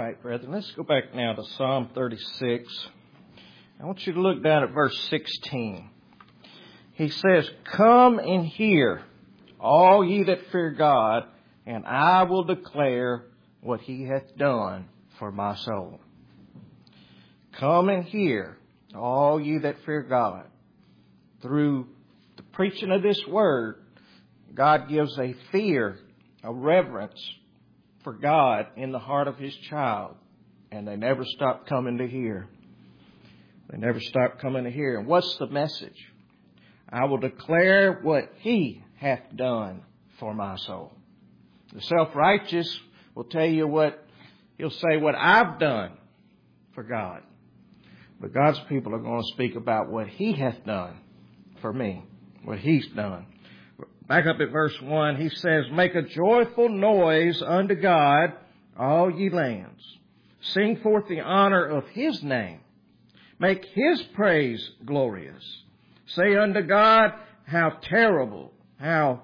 right, brethren, let's go back now to Psalm 36. I want you to look down at verse 16. He says, "Come and hear, all ye that fear God, and I will declare what he hath done for my soul." Come and hear, all ye that fear God. Through the preaching of this word, God gives a fear, a reverence for God in the heart of his child. And they never stop coming to hear. They never stop coming to hear. And what's the message? I will declare what he hath done for my soul. The self-righteous will tell you he'll say what I've done for God. But God's people are going to speak about what he hath done for me, what he's done. Back up at verse 1, he says, "Make a joyful noise unto God, all ye lands. Sing forth the honor of his name. Make his praise glorious. Say unto God, how terrible, how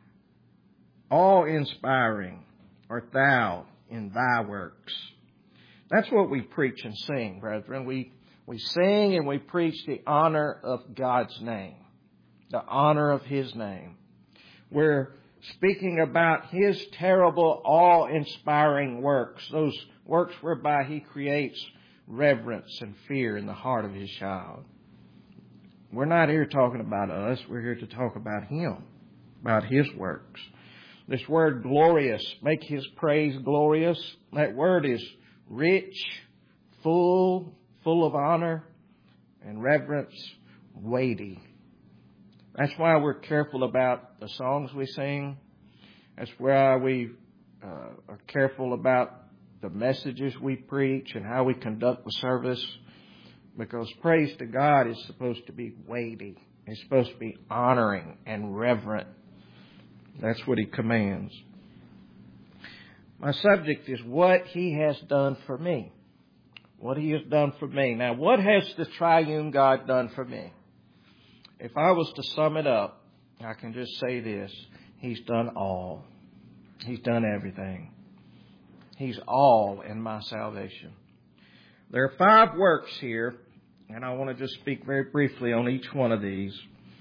awe-inspiring art thou in thy works." That's what we preach and sing, brethren. We sing and we preach the honor of God's name, the honor of his name. We're speaking about his terrible, awe-inspiring works, those works whereby he creates reverence and fear in the heart of his child. We're not here talking about us. We're here to talk about him, about his works. This word glorious, make his praise glorious. That word is rich, full of honor and reverence, weighty. That's why we're careful about the songs we sing. That's why we are careful about the messages we preach and how we conduct the service. Because praise to God is supposed to be weighty. It's supposed to be honoring and reverent. That's what he commands. My subject is what he has done for me. What he has done for me. Now, what has the triune God done for me? If I was to sum it up, I can just say this. He's done all. He's done everything. He's all in my salvation. There are 5 works here, and I want to just speak very briefly on each one of these.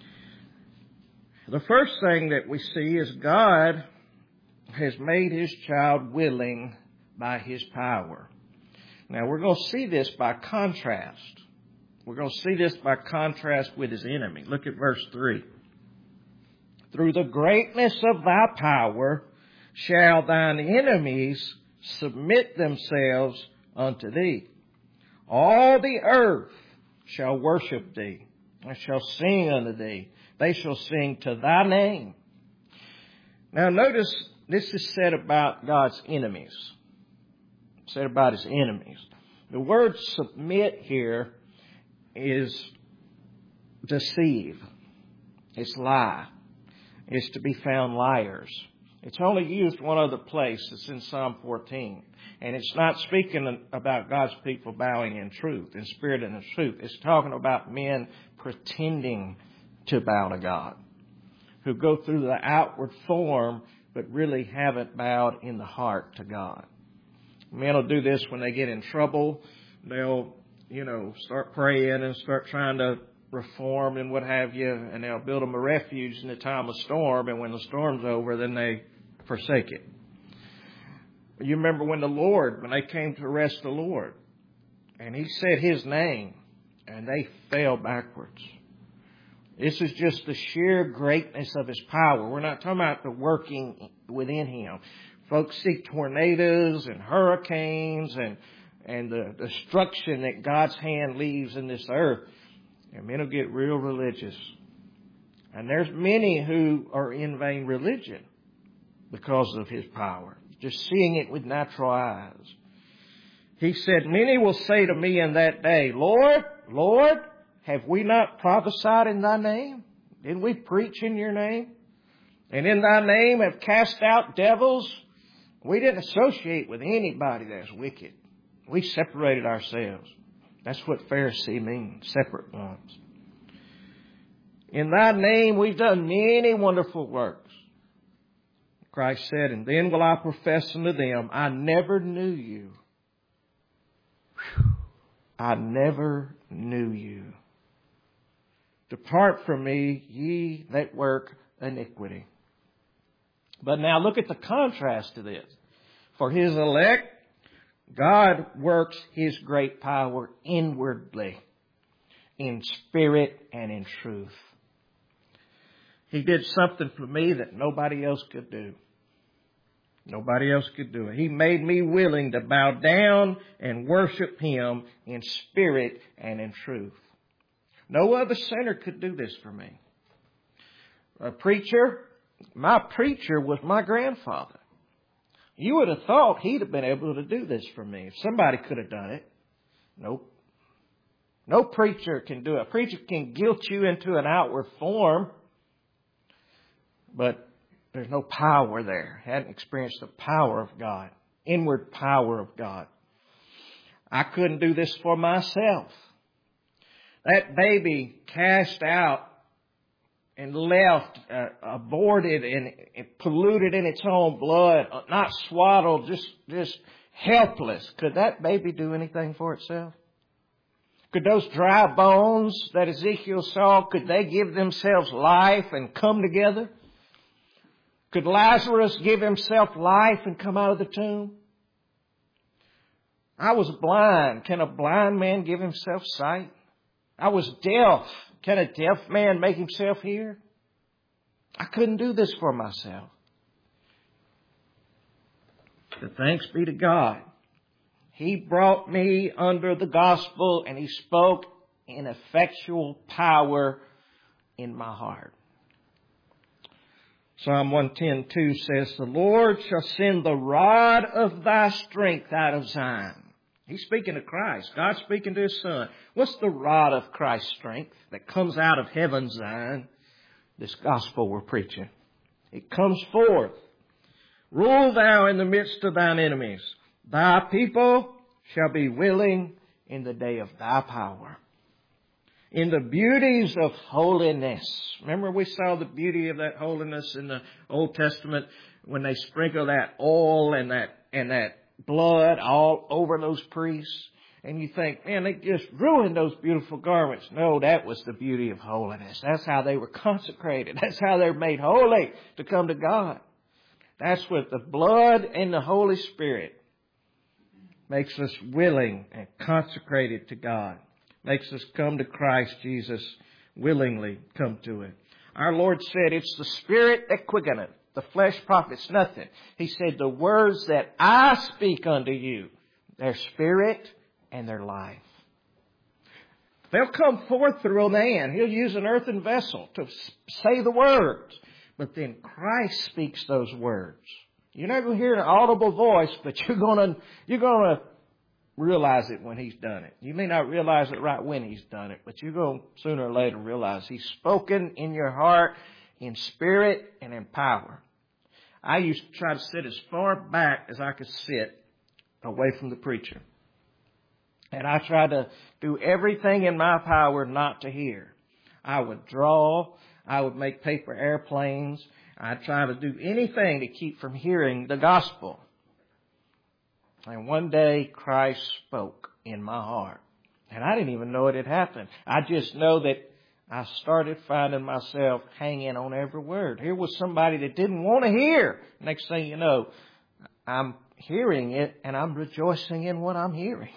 The first thing that we see is God has made his child willing by his power. Now, we're going to see this by contrast. We're going to see this by contrast with his enemy. Look at verse 3. "Through the greatness of thy power shall thine enemies submit themselves unto thee. All the earth shall worship thee, and shall sing unto thee. They shall sing to thy name." Now notice this is said about God's enemies. It's said about his enemies. The word submit here is deceive. It's lie. It's to be found liars. It's only used one other place. It's in Psalm 14. And it's not speaking about God's people bowing in truth, in spirit and in truth. It's talking about men pretending to bow to God, who go through the outward form, but really haven't bowed in the heart to God. Men will do this when they get in trouble. They'll, start praying and start trying to reform and what have you, and they'll build them a refuge in the time of storm, and when the storm's over, then they forsake it. You remember when they came to arrest the Lord, and he said his name, and they fell backwards. This is just the sheer greatness of his power. We're not talking about the working within him. Folks see tornadoes and hurricanes and the destruction that God's hand leaves in this earth. And men will get real religious. And there's many who are in vain religion because of his power. Just seeing it with natural eyes. He said, "Many will say to me in that day, Lord, Lord, have we not prophesied in thy name? Didn't we preach in your name? And in thy name have cast out devils?" We didn't associate with anybody that's wicked. We separated ourselves. That's what Pharisee means, separate ones. "In thy name we've done many wonderful works." Christ said, "And then will I profess unto them, I never knew you. I never knew you. Depart from me, ye that work iniquity. But now look at the contrast to this. For His elect, God works His great power inwardly, in spirit and in truth. He did something for me that nobody else could do. Nobody else could do it. He made me willing to bow down and worship Him in spirit and in truth. No other sinner could do this for me. My preacher was my grandfather. You would have thought he'd have been able to do this for me. If somebody could have done it. Nope. No preacher can do it. A preacher can guilt you into an outward form, but there's no power there. I hadn't experienced the power of God, inward power of God. I couldn't do this for myself. That baby cast out and left, aborted and polluted in its own blood, not swaddled, just helpless. Could that baby do anything for itself? Could those dry bones that Ezekiel saw, could they give themselves life and come together? Could Lazarus give himself life and come out of the tomb? I was blind. Can a blind man give himself sight? I was deaf. Can a deaf man make himself hear? I couldn't do this for myself. But thanks be to God. He brought me under the gospel and He spoke in effectual power in my heart. Psalm 110:2 says, the Lord shall send the rod of thy strength out of Zion. He's speaking to Christ. God's speaking to His Son. What's the rod of Christ's strength that comes out of heaven, Zion? This gospel we're preaching. It comes forth. Rule thou in the midst of thine enemies. Thy people shall be willing in the day of thy power. In the beauties of holiness. Remember we saw the beauty of that holiness in the Old Testament when they sprinkle that oil and that blood all over those priests. And you think, man, they just ruined those beautiful garments. No, that was the beauty of holiness. That's how they were consecrated. That's how they were made holy to come to God. That's what the blood and the Holy Spirit makes us willing and consecrated to God. Makes us come to Christ Jesus, willingly come to it. Our Lord said, it's the Spirit that quickeneth. The flesh profits nothing. He said, the words that I speak unto you, they're spirit and their life. They'll come forth through a man. He'll use an earthen vessel to say the words. But then Christ speaks those words. You're not going to hear an audible voice, but you're going to realize it when He's done it. You may not realize it right when He's done it, but you're going to sooner or later realize He's spoken in your heart in spirit and in power. I used to try to sit as far back as I could sit away from the preacher. And I tried to do everything in my power not to hear. I would draw. I would make paper airplanes. I'd try to do anything to keep from hearing the gospel. And one day Christ spoke in my heart. And I didn't even know it had happened. I just know that I started finding myself hanging on every word. Here was somebody that didn't want to hear. Next thing you know, I'm hearing it and I'm rejoicing in what I'm hearing.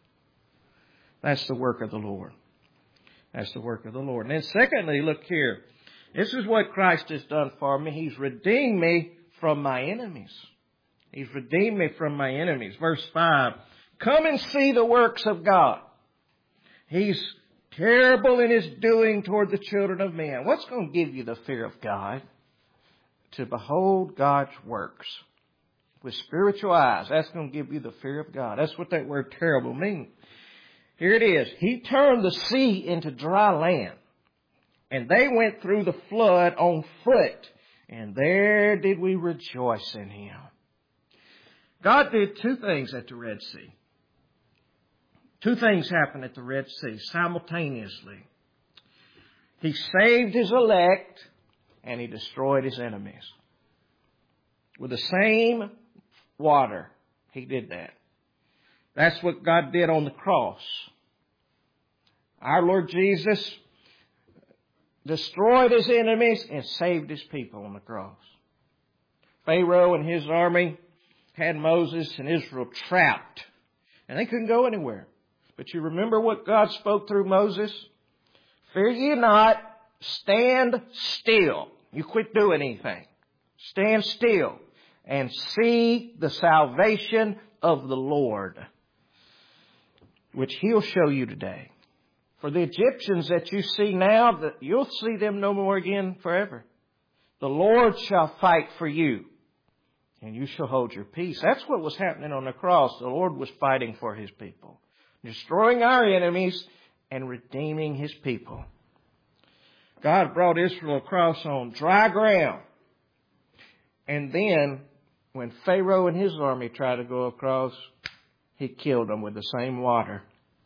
That's the work of the Lord. That's the work of the Lord. And then secondly, look here. This is what Christ has done for me. He's redeemed me from my enemies. He's redeemed me from my enemies. Verse 5. Come and see the works of God. He's terrible in His doing toward the children of men. What's going to give you the fear of God? To behold God's works with spiritual eyes. That's going to give you the fear of God. That's what that word terrible means. Here it is. He turned the sea into dry land, and they went through the flood on foot, and there did we rejoice in Him. God did two things at the Red Sea. Two things happened at the Red Sea simultaneously. He saved His elect and He destroyed His enemies. With the same water, He did that. That's what God did on the cross. Our Lord Jesus destroyed his enemies and saved his people on the cross. Pharaoh and his army had Moses and Israel trapped, and they couldn't go anywhere. But you remember what God spoke through Moses? Fear ye not, stand still. You quit doing anything. Stand still and see the salvation of the Lord, which He'll show you today. For the Egyptians that you see now, that you'll see them no more again forever. The Lord shall fight for you, and you shall hold your peace. That's what was happening on the cross. The Lord was fighting for His people, destroying our enemies and redeeming His people. God brought Israel across on dry ground. And then, when Pharaoh and his army tried to go across, He killed them with the same water.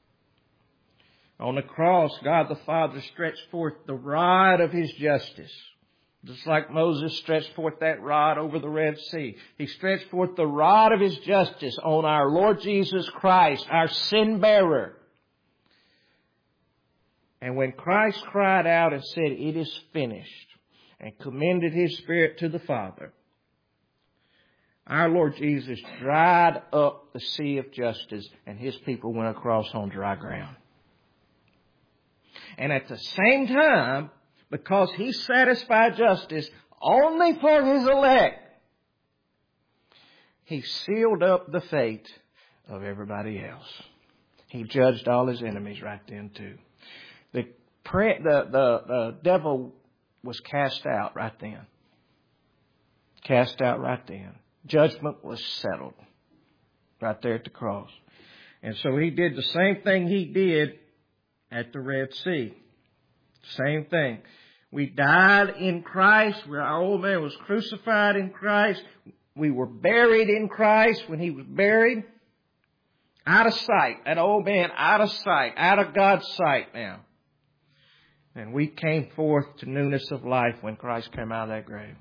On the cross, God the Father stretched forth the rod of His justice. Just like Moses stretched forth that rod over the Red Sea. He stretched forth the rod of His justice on our Lord Jesus Christ, our sin bearer. And when Christ cried out and said, "It is finished," and commended His Spirit to the Father, our Lord Jesus dried up the sea of justice, and His people went across on dry ground. And at the same time, because He satisfied justice only for His elect, He sealed up the fate of everybody else. He judged all His enemies right then too. The devil was cast out right then. Cast out right then. Judgment was settled right there at the cross. And so He did the same thing He did at the Red Sea. Same thing. We died in Christ. Our old man was crucified in Christ. We were buried in Christ when He was buried. Out of sight. That old man out of sight. Out of God's sight now. And we came forth to newness of life when Christ came out of that grave.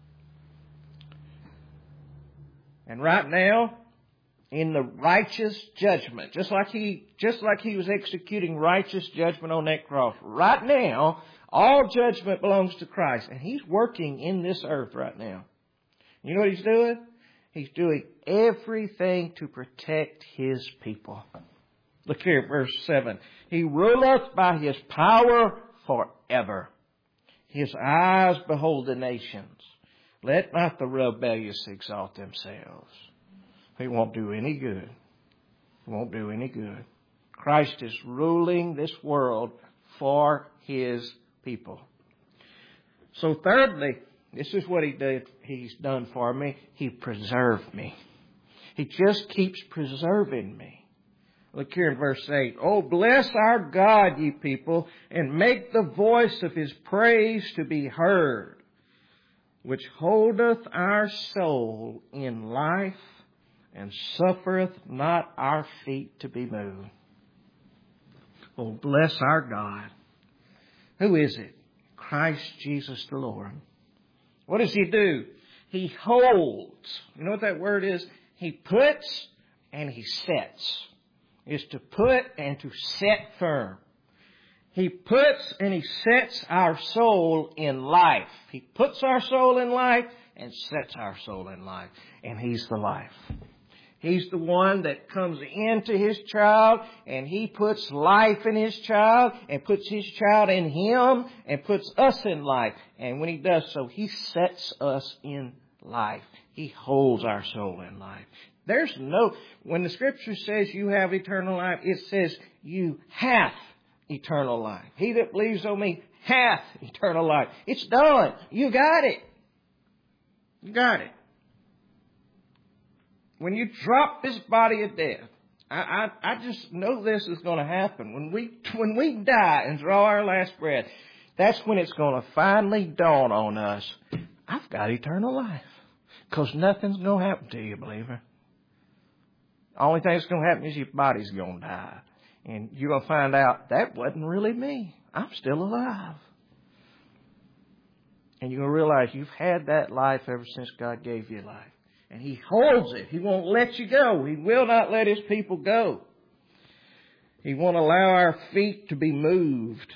And right now, in the righteous judgment, just like he was executing righteous judgment on that cross, right now, all judgment belongs to Christ. And He's working in this earth right now. You know what He's doing? He's doing everything to protect His people. Look here at verse 7. He ruleth by His power forever. His eyes behold the nations. Let not the rebellious exalt themselves. He won't do any good. He won't do any good. Christ is ruling this world for His people. So thirdly, this is what He's done for me. He preserved me. He just keeps preserving me. Look here in verse 8. Oh, bless our God, ye people, and make the voice of His praise to be heard, which holdeth our soul in life, and suffereth not our feet to be moved. Oh, bless our God. Who is it? Christ Jesus the Lord. What does He do? He holds. You know what that word is? He puts and He sets. Is to put and to set firm. He puts and He sets our soul in life. He puts our soul in life and sets our soul in life. And He's the life. He's the one that comes into His child and He puts life in His child and puts His child in Him and puts us in life. And when He does so, He sets us in life. He holds our soul in life. When the Scripture says you have eternal life, it says you hath eternal life. He that believes on me hath eternal life. It's done. You got it. You got it. When you drop this body of death, I just know this is going to happen. When we die and draw our last breath, that's when it's going to finally dawn on us. I've got eternal life. Because nothing's going to happen to you, believer. The only thing that's going to happen is your body's going to die. And you're going to find out that wasn't really me. I'm still alive. And you're going to realize you've had that life ever since God gave you life. And He holds it. He won't let you go. He will not let His people go. He won't allow our feet to be moved.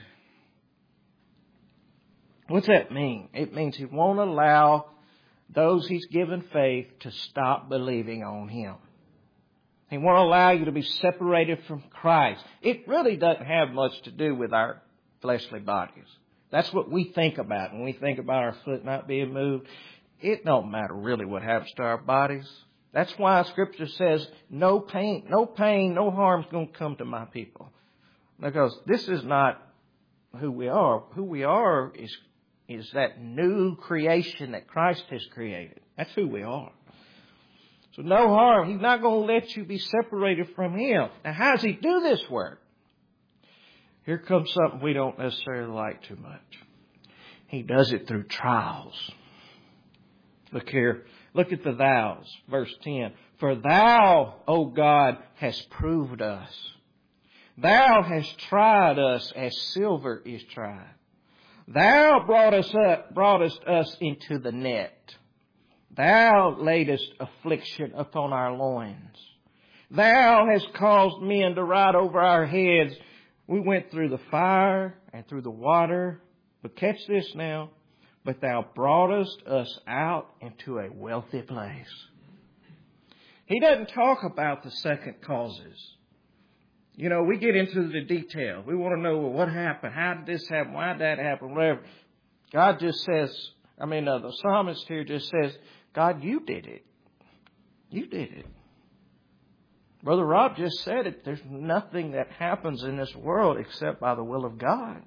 What's that mean? It means He won't allow those He's given faith to stop believing on Him. He won't allow you to be separated from Christ. It really doesn't have much to do with our fleshly bodies. That's what we think about when we think about our foot not being moved. It don't matter really what happens to our bodies. That's why Scripture says no pain, no harm's going to come to my people. Because this is not who we are. Who we are is that new creation that Christ has created. That's who we are. So no harm. He's not going to let you be separated from Him. Now how does He do this work? Here comes something we don't necessarily like too much. He does it through trials. Look here. Look at the thous. Verse 10. For Thou, O God, hast proved us. Thou hast tried us as silver is tried. Thou broughtest us into the net. Thou laidest affliction upon our loins. Thou hast caused men to ride over our heads. We went through the fire and through the water. But catch this now. But Thou broughtest us out into a wealthy place. He doesn't talk about the second causes. You know, we get into the detail. We want to know, well, what happened? How did this happen? Why did that happen? Whatever. God just says, the psalmist here just says, God, You did it. You did it. Brother Rob just said it. There's nothing that happens in this world except by the will of God.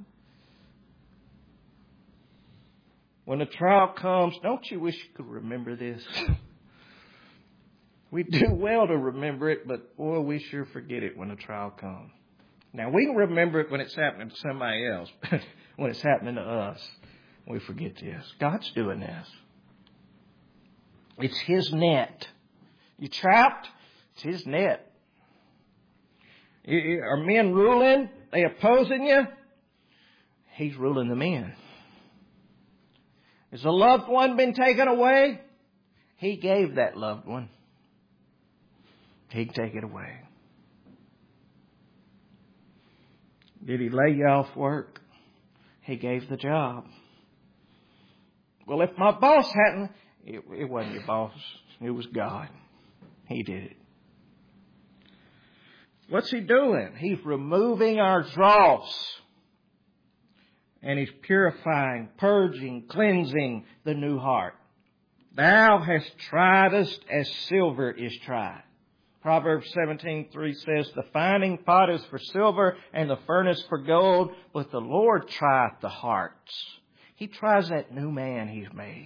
When the trial comes, don't you wish you could remember this? We do well to remember it, but boy, we sure forget it when the trial comes. Now, we can remember it when it's happening to somebody else, but when it's happening to us, we forget this. God's doing this. It's His net. You trapped? It's His net. Are men ruling? They opposing you? He's ruling the men. Has a loved one been taken away? He gave that loved one. He can take it away. Did He lay you off work? He gave the job. Well, if my boss hadn't, it wasn't your boss. It was God. He did it. What's He doing? He's removing our dross. And He's purifying, purging, cleansing the new heart. Thou hast tried us as silver is tried. Proverbs 17:3 says, the finding pot is for silver and the furnace for gold, but the Lord trieth the hearts. He tries that new man He's made.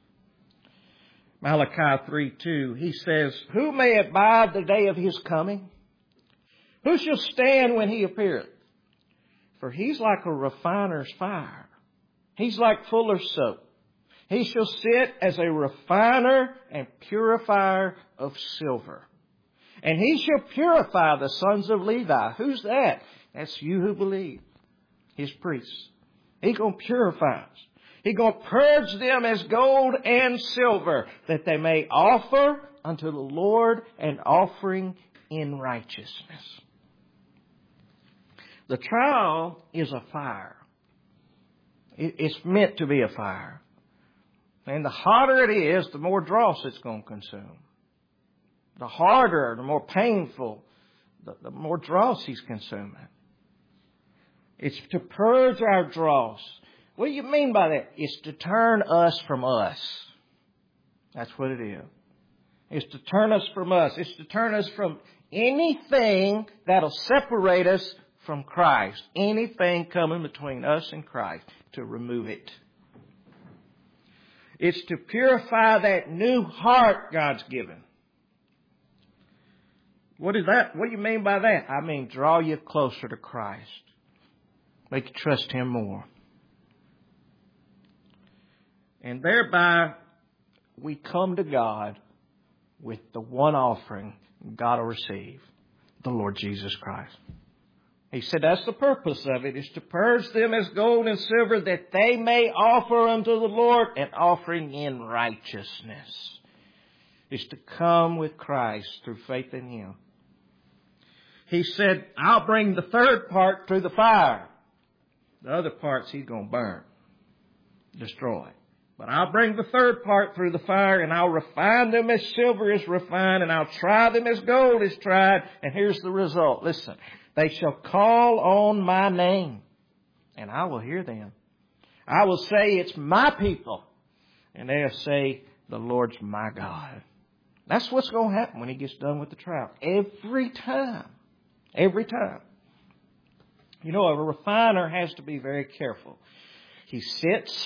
Malachi 3:2, he says, who may abide the day of His coming? Who shall stand when He appeareth? For He's like a refiner's fire. He's like fuller's soap. He shall sit as a refiner and purifier of silver. And He shall purify the sons of Levi. Who's that? That's you who believe. His priests. He's going to purify us. He's going to purge them as gold and silver, that they may offer unto the Lord an offering in righteousness. The trial is a fire. It's meant to be a fire. And the hotter it is, the more dross it's going to consume. The harder, the more painful, the more dross He's consuming. It's to purge our dross. What do you mean by that? It's to turn us from us. That's what it is. It's to turn us from us. It's to turn us from anything that'll separate us from Christ. Anything coming between us and Christ, to remove it. It's to purify that new heart God's given. What is that? What do you mean by that? I mean, draw you closer to Christ. Make you trust Him more. And thereby, we come to God with the one offering God will receive, the Lord Jesus Christ. He said that's the purpose of it, is to purge them as gold and silver, that they may offer unto the Lord an offering in righteousness. Is to come with Christ through faith in Him. He said, I'll bring the third part through the fire. The other parts He's going to burn, destroy. But I'll bring the third part through the fire, and I'll refine them as silver is refined, and I'll try them as gold is tried. And here's the result. Listen, they shall call on my name, and I will hear them. I will say, it's my people. And they'll say, the Lord's my God. That's what's going to happen when He gets done with the trial. Every time. Every time. You know, a refiner has to be very careful. He sits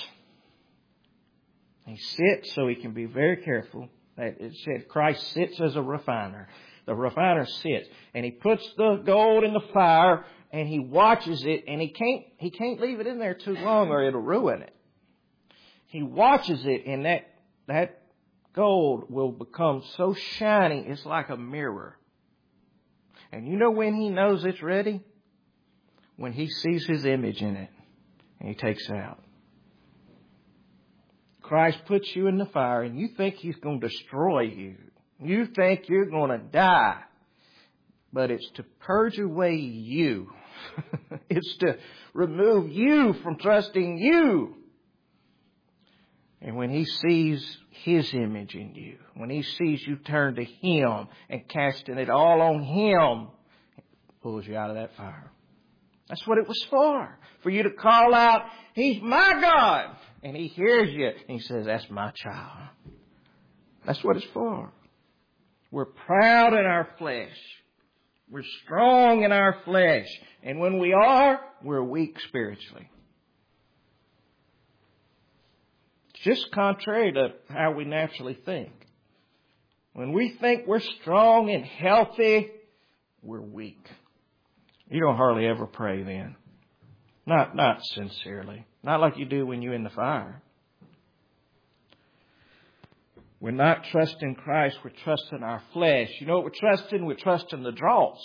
so he can be very careful. It said Christ sits as a refiner. The refiner sits, and he puts the gold in the fire, and he watches it, and he can't leave it in there too long or it'll ruin it. He watches it, and that gold will become so shiny it's like a mirror. And you know when he knows it's ready? When he sees his image in it, and he takes it out. Christ puts you in the fire, and you think He's going to destroy you. You think you're going to die. But it's to purge away you. It's to remove you from trusting you. And when He sees His image in you, when He sees you turn to Him and casting it all on Him, He pulls you out of that fire. That's what it was for. For you to call out, He's my God. And He hears you. And He says, that's my child. That's what it's for. We're proud in our flesh. We're strong in our flesh. And when we are, we're weak spiritually. It's just contrary to how we naturally think. When we think we're strong and healthy, we're weak. You don't hardly ever pray then. Not sincerely. Not like you do when you're in the fire. We're not trusting Christ. We're trusting our flesh. You know what we're trusting? We're trusting the dross.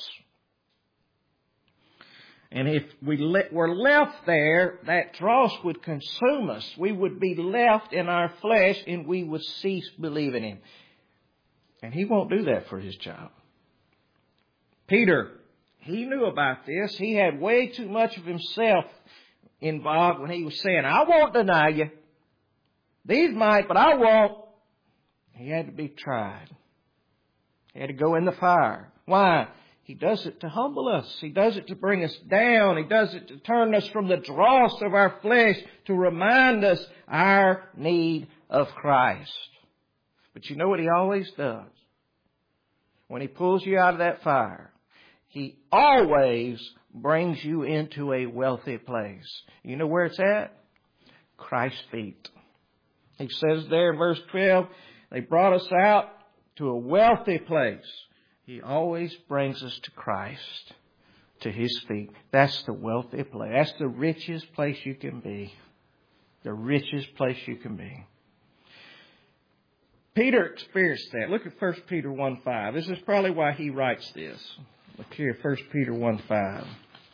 And if were left there, that dross would consume us. We would be left in our flesh, and we would cease believing Him. And He won't do that for His child. Peter, he knew about this. He had way too much of himself involved when he was saying, I won't deny you. These might, but I won't. He had to be tried. He had to go in the fire. Why? He does it to humble us. He does it to bring us down. He does it to turn us from the dross of our flesh, to remind us our need of Christ. But you know what He always does? When He pulls you out of that fire, He always brings you into a wealthy place. You know where it's at? Christ's feet. He says there in verse 12, they brought us out to a wealthy place. He always brings us to Christ, to His feet. That's the wealthy place. That's the richest place you can be. The richest place you can be. Peter experienced that. Look at 1 Peter 1:5. This is probably why he writes this. Look here, 1 Peter 1:5.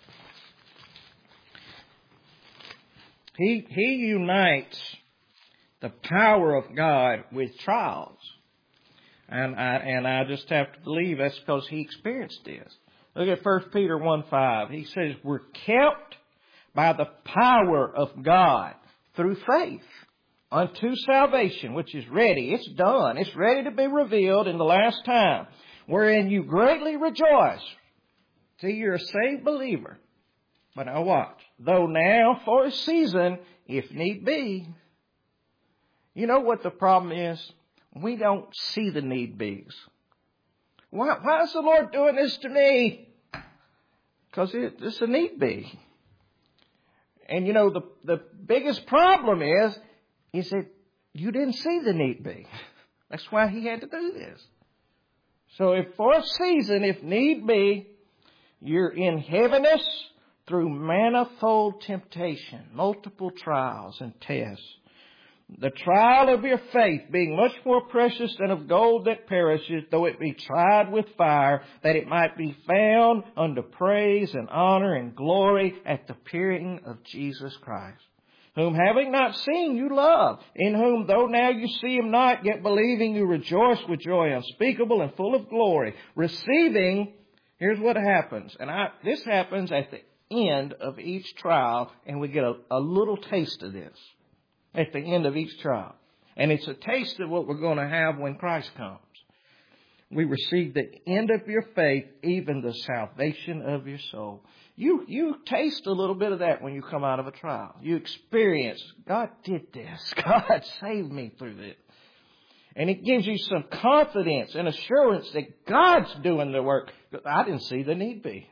He unites the power of God with trials. And I just have to believe that's because he experienced this. Look at 1 Peter 1:5. He says, we're kept by the power of God through faith unto salvation, which is ready. It's done. It's ready to be revealed in the last time, wherein you greatly rejoice. See, you're a saved believer. But now watch. Though now for a season, if need be. You know what the problem is? We don't see the need be's. Why is the Lord doing this to me? Because it's a need be. And you know, the biggest problem is that you didn't see the need be. That's why He had to do this. So if for a season, if need be, you're in heaviness through manifold temptation, multiple trials and tests. The trial of your faith being much more precious than of gold that perishes, though it be tried with fire, that it might be found unto praise and honor and glory at the appearing of Jesus Christ, whom having not seen you love, in whom though now you see Him not, yet believing you rejoice with joy unspeakable and full of glory, receiving Here's what happens. And this happens at the end of each trial, and we get a little taste of this at the end of each trial. And it's a taste of what we're going to have when Christ comes. We receive the end of your faith, even the salvation of your soul. You taste a little bit of that when you come out of a trial. You experience, God did this. God saved me through this. And it gives you some confidence and assurance that God's doing the work. I didn't see the need be.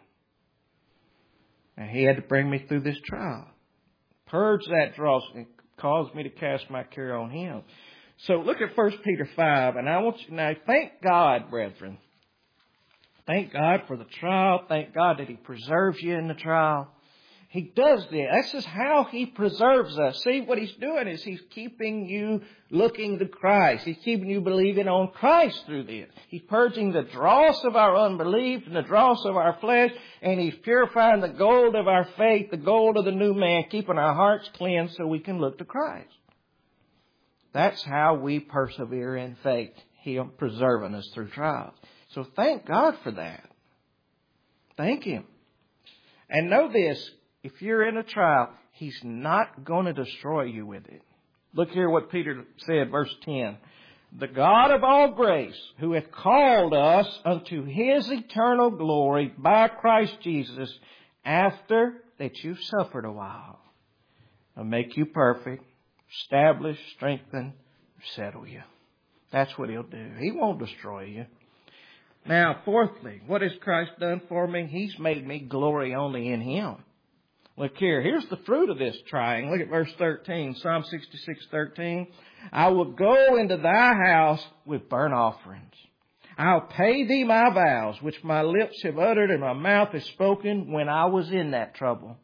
And He had to bring me through this trial. Purge that dross and cause me to cast my care on Him. So look at 1 Peter 5, and I want you now, thank God, brethren. Thank God for the trial. Thank God that He preserves you in the trial. He does this. This is how He preserves us. See, what He's doing is He's keeping you looking to Christ. He's keeping you believing on Christ through this. He's purging the dross of our unbelief and the dross of our flesh, and He's purifying the gold of our faith, the gold of the new man, keeping our hearts cleansed so we can look to Christ. That's how we persevere in faith. Him preserving us through trials. So thank God for that. Thank Him. And know this, if you're in a trial, He's not going to destroy you with it. Look here what Peter said, verse 10. The God of all grace, who hath called us unto His eternal glory by Christ Jesus, after that you've suffered a while, will make you perfect, establish, strengthen, settle you. That's what He'll do. He won't destroy you. Now, fourthly, what has Christ done for me? He's made me glory only in Him. Look here. Here's the fruit of this trying. Look at verse 13. Psalm 66:13. I will go into thy house with burnt offerings. I'll pay thee my vows, which my lips have uttered and my mouth has spoken when I was in that trouble.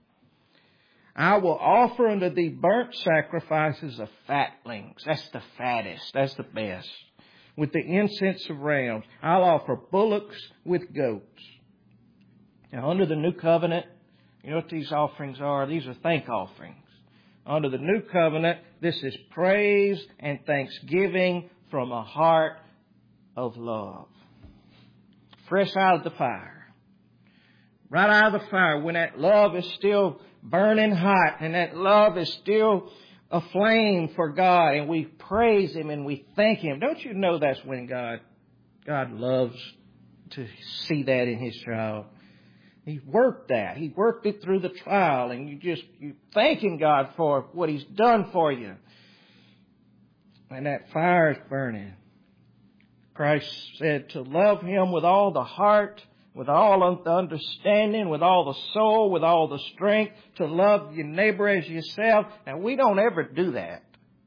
I will offer unto thee burnt sacrifices of fatlings. That's the fattest. That's the best. With the incense of rams. I'll offer bullocks with goats. Now, under the new covenant, you know what these offerings are? These are thank offerings. Under the new covenant, this is praise and thanksgiving from a heart of love. Fresh out of the fire. Right out of the fire, when that love is still burning hot and that love is still aflame for God, and we praise Him and we thank Him. Don't you know that's when God loves to see that in His child? He worked that. He worked it through the trial, and you thanking God for what He's done for you. And that fire is burning. Christ said to love Him with all the heart, with all the understanding, with all the soul, with all the strength, to love your neighbor as yourself. And we don't ever do that.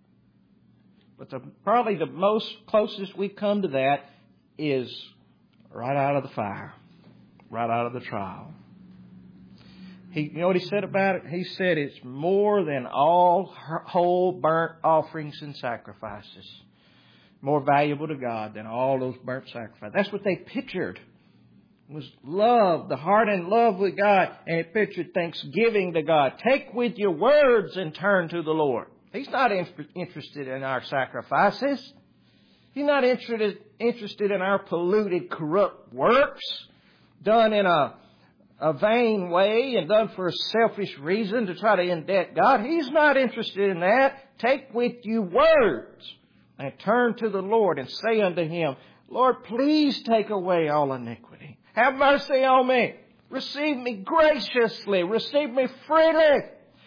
But probably the most closest we come to that is right out of the fire, right out of the trial. You know what He said about it? He said it's more than all whole burnt offerings and sacrifices. More valuable to God than all those burnt sacrifices. That's what they pictured. Was love, the heart in love with God, and it pictured thanksgiving to God. Take with your words and turn to the Lord. He's not interested in our sacrifices. He's not interested in our polluted, corrupt works done in a vain way and done for a selfish reason to try to indebt God. He's not interested in that. Take with you words and turn to the Lord and say unto Him, Lord, please take away all iniquity. Have mercy on me. Receive me graciously. Receive me freely.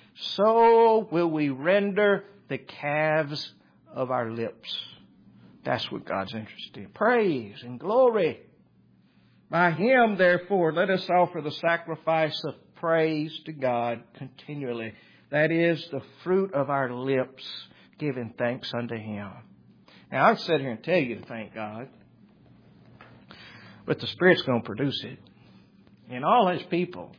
So will we render the calves of our lips. That's what God's interested in. Praise and glory. By Him, therefore, let us offer the sacrifice of praise to God continually. That is the fruit of our lips, giving thanks unto Him. Now, I can sit here and tell you to thank God. But the Spirit's going to produce it in all His people.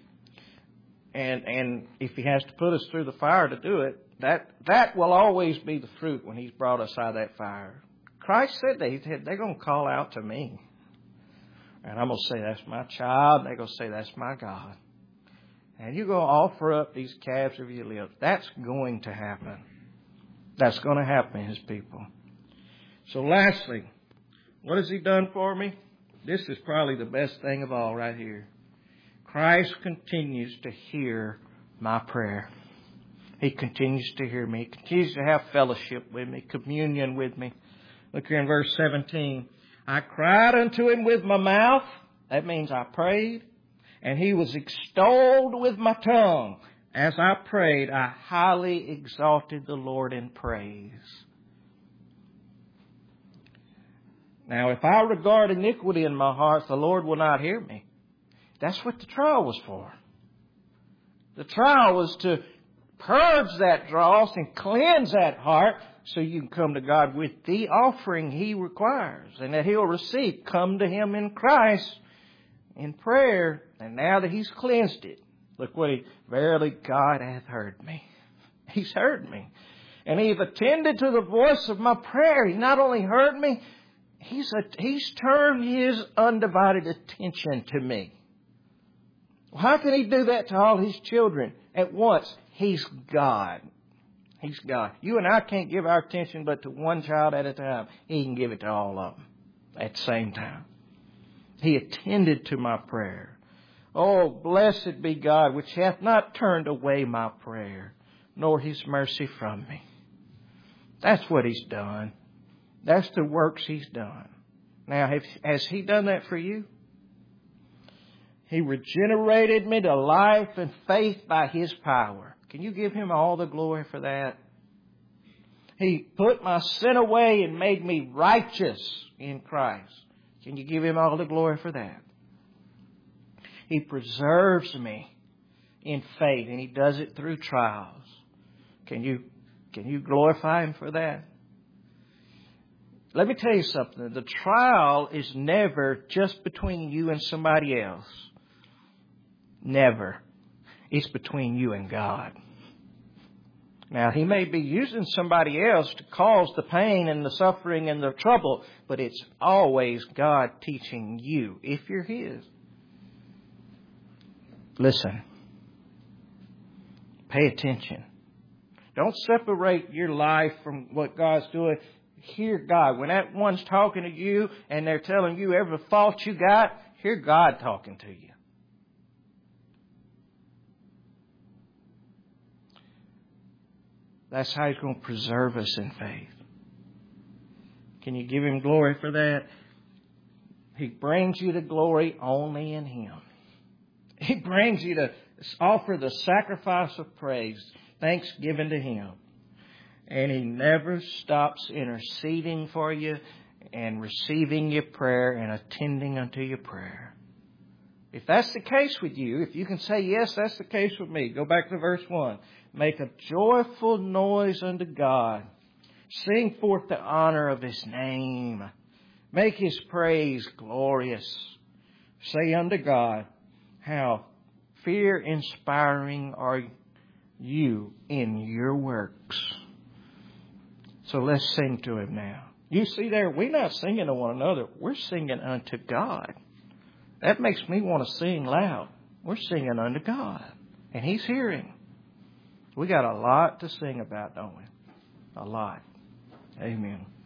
And if He has to put us through the fire to do it, that will always be the fruit when He's brought us out of that fire. Christ said that. He said, they're going to call out to me. And I'm going to say, that's my child. They're going to say, that's my God. And you're going to offer up these calves of your lips. That's going to happen. That's going to happen in His people. So lastly, what has He done for me? This is probably the best thing of all right here. Christ continues to hear my prayer. He continues to hear me. He continues to have fellowship with me, communion with me. Look here in verse 17. I cried unto Him with my mouth. That means I prayed. And He was extolled with my tongue. As I prayed, I highly exalted the Lord in praise. Now, if I regard iniquity in my heart, the Lord will not hear me. That's what the trial was for. The trial was to purge that dross and cleanse that heart so you can come to God with the offering He requires and that He'll receive. Come to Him in Christ in prayer, and now that He's cleansed it, look what verily God hath heard me. He's heard me. And He's attended to the voice of my prayer. He not only heard me, He's turned His undivided attention to me. Well, how can He do that to all His children at once? He's God. He's God. You and I can't give our attention but to one child at a time. He can give it to all of them at the same time. He attended to my prayer. Oh, blessed be God, which hath not turned away my prayer, nor His mercy from me. That's what He's done. That's the works He's done. Now, has He done that for you? He regenerated me to life and faith by His power. Can you give Him all the glory for that? He put my sin away and made me righteous in Christ. Can you give Him all the glory for that? He preserves me in faith, and He does it through trials. Can you glorify Him for that? Let me tell you something. The trial is never just between you and somebody else. Never. It's between you and God. Now, He may be using somebody else to cause the pain and the suffering and the trouble, but it's always God teaching you if you're His. Listen. Pay attention. Don't separate your life from what God's doing. Hear God. When that one's talking to you and they're telling you every fault you got, hear God talking to you. That's how He's going to preserve us in faith. Can you give Him glory for that? He brings you to glory only in Him. He brings you to offer the sacrifice of praise, thanksgiving to Him. And He never stops interceding for you and receiving your prayer and attending unto your prayer. If that's the case with you, if you can say, yes, that's the case with me, go back to verse 1. Make a joyful noise unto God. Sing forth the honor of His name. Make His praise glorious. Say unto God, how fear-inspiring are you in your works. So let's sing to Him now. You see there, we're not singing to one another. We're singing unto God. That makes me want to sing loud. We're singing unto God. And He's hearing. We got a lot to sing about, don't we? A lot. Amen.